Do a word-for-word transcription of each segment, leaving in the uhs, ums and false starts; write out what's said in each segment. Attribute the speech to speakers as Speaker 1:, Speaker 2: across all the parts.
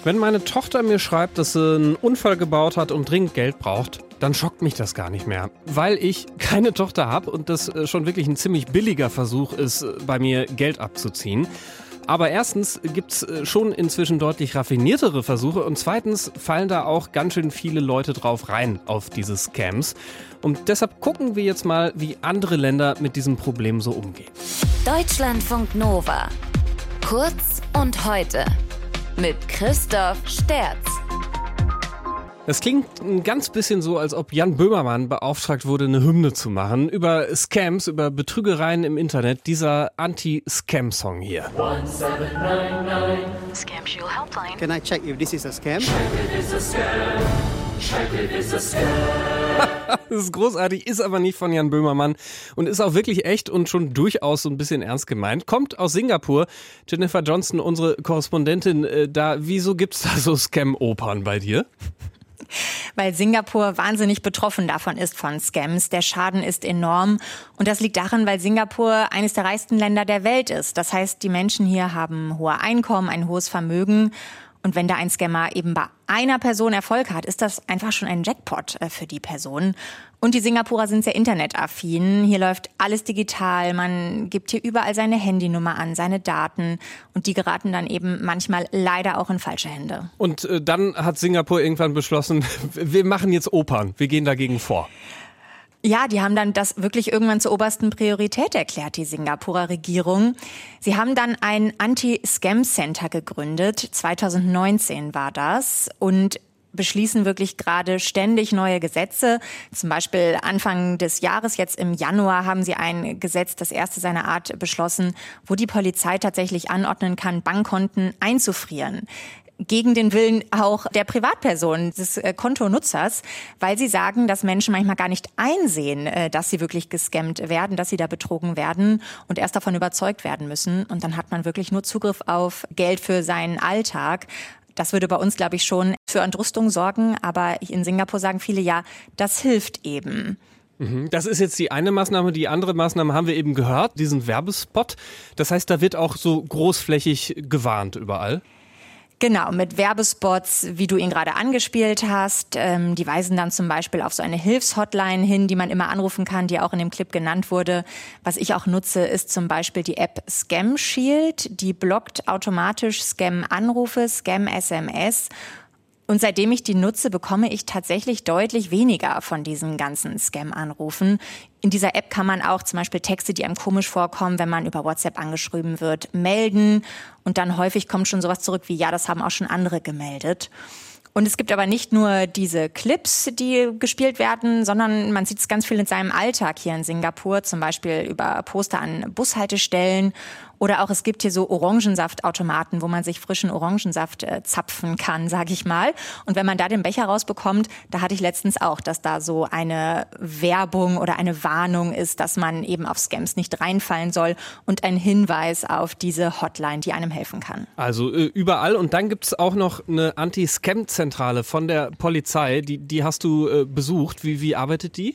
Speaker 1: Wenn meine Tochter mir schreibt, dass sie einen Unfall gebaut hat und dringend Geld braucht, dann schockt mich das gar nicht mehr. Weil ich keine Tochter habe und das schon wirklich ein ziemlich billiger Versuch ist, bei mir Geld abzuziehen. Aber erstens gibt's schon inzwischen deutlich raffiniertere Versuche und zweitens fallen da auch ganz schön viele Leute drauf rein auf diese Scams. Und deshalb gucken wir jetzt mal, wie andere Länder mit diesem Problem so umgehen.
Speaker 2: Deutschlandfunk Nova. Kurz und heute. Mit Christoph Sterz.
Speaker 1: Es klingt ein ganz bisschen so, als ob Jan Böhmermann beauftragt wurde, eine Hymne zu machen über Scams, über Betrügereien im Internet. Dieser Anti-Scam-Song hier.
Speaker 3: one seven nine nine
Speaker 4: Scam Shield Helpline.
Speaker 5: Can I check if this is a scam?
Speaker 3: Check it is a scam. Check it is a scam.
Speaker 1: Das ist großartig, ist aber nicht von Jan Böhmermann und ist auch wirklich echt und schon durchaus so ein bisschen ernst gemeint. Kommt aus Singapur. Jennifer Johnston, unsere Korrespondentin, äh, da. Wieso gibt's da so Scam-Opern bei dir?
Speaker 6: Weil Singapur wahnsinnig betroffen davon ist von Scams. Der Schaden ist enorm. Und das liegt daran, weil Singapur eines der reichsten Länder der Welt ist. Das heißt, die Menschen hier haben hohe Einkommen, ein hohes Vermögen. Und wenn da ein Scammer eben bei einer Person Erfolg hat, ist das einfach schon ein Jackpot für die Person. Und die Singapurer sind sehr internetaffin. Hier läuft alles digital. Man gibt hier überall seine Handynummer an, seine Daten. Und die geraten dann eben manchmal leider auch in falsche Hände.
Speaker 1: Und äh, dann hat Singapur irgendwann beschlossen, wir machen jetzt Opern. Wir gehen dagegen vor.
Speaker 6: Ja, die haben dann das wirklich irgendwann zur obersten Priorität erklärt, die Singapurer Regierung. Sie haben dann ein Anti-Scam-Center gegründet. zwanzig neunzehn war das. Und beschließen wirklich gerade ständig neue Gesetze. Zum Beispiel Anfang des Jahres, jetzt im Januar, haben sie ein Gesetz, das erste seiner Art, beschlossen, wo die Polizei tatsächlich anordnen kann, Bankkonten einzufrieren. Gegen den Willen auch der Privatperson, des Kontonutzers, weil sie sagen, dass Menschen manchmal gar nicht einsehen, dass sie wirklich gescammt werden, dass sie da betrogen werden und erst davon überzeugt werden müssen. Und dann hat man wirklich nur Zugriff auf Geld für seinen Alltag. Das würde bei uns, glaube ich, schon für Entrüstung sorgen. Aber in Singapur sagen viele, ja, das hilft eben.
Speaker 1: Das ist jetzt die eine Maßnahme. Die andere Maßnahme haben wir eben gehört, diesen Werbespot. Das heißt, da wird auch so großflächig gewarnt überall.
Speaker 6: Genau, mit Werbespots, wie du ihn gerade angespielt hast. Ähm, die weisen dann zum Beispiel auf so eine Hilfshotline hin, die man immer anrufen kann, die auch in dem Clip genannt wurde. Was ich auch nutze, ist zum Beispiel die App Scam Shield. Die blockt automatisch Scam-Anrufe, Scam-S M S. Und seitdem ich die nutze, bekomme ich tatsächlich deutlich weniger von diesen ganzen Scam-Anrufen. In dieser App kann man auch zum Beispiel Texte, die einem komisch vorkommen, wenn man über WhatsApp angeschrieben wird, melden. Und dann häufig kommt schon sowas zurück wie, ja, das haben auch schon andere gemeldet. Und es gibt aber nicht nur diese Clips, die gespielt werden, sondern man sieht es ganz viel in seinem Alltag hier in Singapur, zum Beispiel über Poster an Bushaltestellen. Oder auch es gibt hier so Orangensaftautomaten, wo man sich frischen Orangensaft äh, zapfen kann, sage ich mal. Und wenn man da den Becher rausbekommt, da hatte ich letztens auch, dass da so eine Werbung oder eine Warnung ist, dass man eben auf Scams nicht reinfallen soll und ein Hinweis auf diese Hotline, die einem helfen kann.
Speaker 1: Also äh, überall. Und dann gibt's auch noch eine Anti-Scam-Zentrale von der Polizei. Die, die hast du äh, besucht. Wie, wie arbeitet die?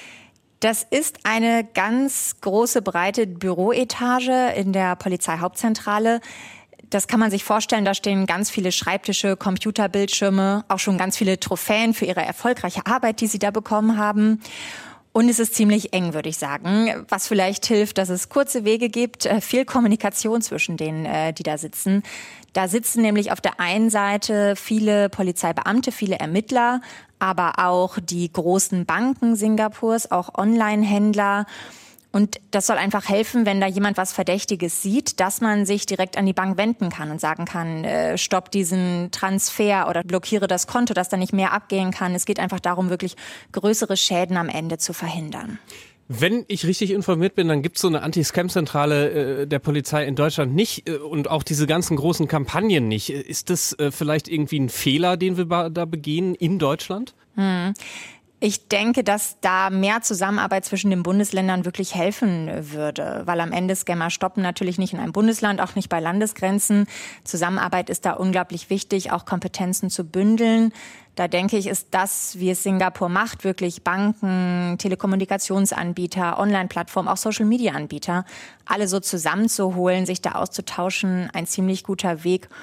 Speaker 6: Das ist eine ganz große, breite Büroetage in der Polizeihauptzentrale. Das kann man sich vorstellen, da stehen ganz viele Schreibtische, Computerbildschirme, auch schon ganz viele Trophäen für ihre erfolgreiche Arbeit, die sie da bekommen haben. Und es ist ziemlich eng, würde ich sagen, was vielleicht hilft, dass es kurze Wege gibt, viel Kommunikation zwischen denen, die da sitzen. Da sitzen nämlich auf der einen Seite viele Polizeibeamte, viele Ermittler, aber auch die großen Banken Singapurs, auch Online-Händler. Und das soll einfach helfen, wenn da jemand was Verdächtiges sieht, dass man sich direkt an die Bank wenden kann und sagen kann, äh, stopp diesen Transfer oder blockiere das Konto, dass da nicht mehr abgehen kann. Es geht einfach darum, wirklich größere Schäden am Ende zu verhindern.
Speaker 1: Wenn ich richtig informiert bin, dann gibt's so eine Anti-Scam-Zentrale äh, der Polizei in Deutschland nicht äh, und auch diese ganzen großen Kampagnen nicht. Ist das äh, vielleicht irgendwie ein Fehler, den wir ba- da begehen in Deutschland?
Speaker 6: Hm. Ich denke, dass da mehr Zusammenarbeit zwischen den Bundesländern wirklich helfen würde, weil am Ende Scammer stoppen natürlich nicht in einem Bundesland, auch nicht bei Landesgrenzen. Zusammenarbeit ist da unglaublich wichtig, auch Kompetenzen zu bündeln. Da denke ich, ist das, wie es Singapur macht, wirklich Banken, Telekommunikationsanbieter, Online-Plattformen, auch Social-Media-Anbieter, alle so zusammenzuholen, sich da auszutauschen, ein ziemlich guter Weg,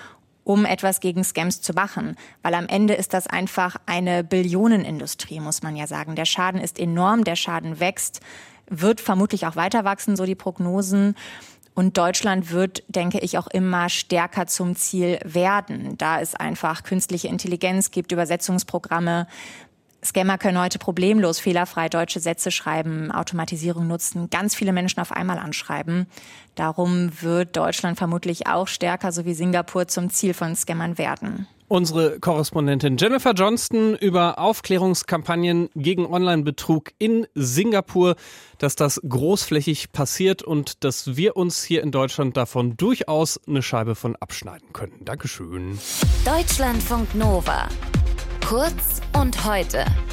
Speaker 6: um etwas gegen Scams zu machen. Weil am Ende ist das einfach eine Billionenindustrie, muss man ja sagen. Der Schaden ist enorm, der Schaden wächst, wird vermutlich auch weiter wachsen, so die Prognosen. Und Deutschland wird, denke ich, auch immer stärker zum Ziel werden, da es einfach künstliche Intelligenz gibt, Übersetzungsprogramme. Scammer können heute problemlos fehlerfrei deutsche Sätze schreiben, Automatisierung nutzen, ganz viele Menschen auf einmal anschreiben. Darum wird Deutschland vermutlich auch stärker, so wie Singapur, zum Ziel von Scammern werden.
Speaker 1: Unsere Korrespondentin Jennifer Johnston über Aufklärungskampagnen gegen Online-Betrug in Singapur, dass das großflächig passiert und dass wir uns hier in Deutschland davon durchaus eine Scheibe von abschneiden können. Dankeschön.
Speaker 2: Deutschlandfunk Nova. Kurz und heute.